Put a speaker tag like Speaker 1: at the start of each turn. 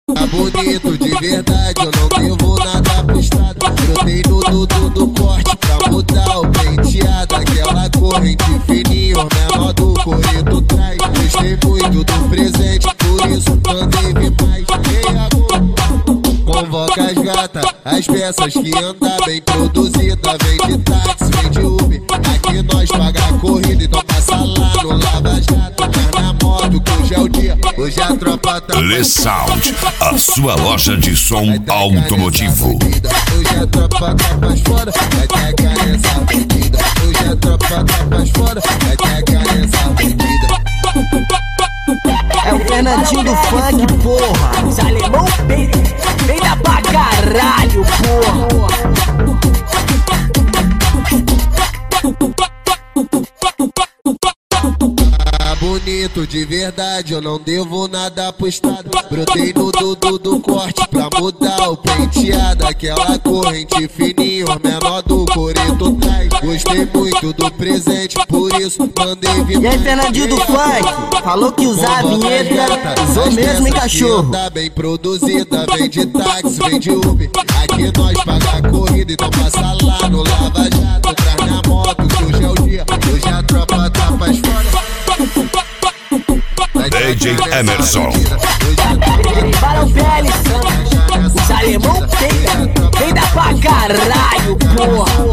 Speaker 1: Tá bonito de verdade, eu não devo nada pro estado. Brotei no dudu do corte pra mudar o penteado. Aquela corrente fininha, o menor do coreto traz. Gostei muito do presente, por isso mandei vir mais. Ei, amor, convoca as gatas, as peças que andam bem produzida. Vem de táxi, vem de Uber, aqui nós paga a corrida. Então passa lá no Lava Jato, tá na moto que hoje é o dia. Hoje a tropa tá...
Speaker 2: Le Sound, a sua loja de som automotivo.
Speaker 1: Hoje a tropa tá mais fora, vai tacar nessa bandida. Hoje a tropa tá mais fora, vai tacar nessa bandida.
Speaker 3: É o Fernandinho do funk, porra. Os alemão peida pra caralho, porra.
Speaker 1: Bonito de verdade, eu não devo nada pro estado. Brotei no dudu do corte pra mudar o penteado. Aquela corrente fininha, o menor do coreto traz. Gostei muito do presente, por isso mandei vir.
Speaker 3: E aí, Fernandinho do funk, falou que usar a vinheta, usou mesmo, hein, cachorro?
Speaker 1: Tá bem produzida, vem de táxi, vem de Uber. Aqui nós paga a corrida, então passa lá no Lava Jato. Traz na moto que hoje é o dia, hoje a tropa tá mais fora.
Speaker 2: DJ Emerson.
Speaker 3: Para o PL Santos, os alemão peida pra caralho, porra.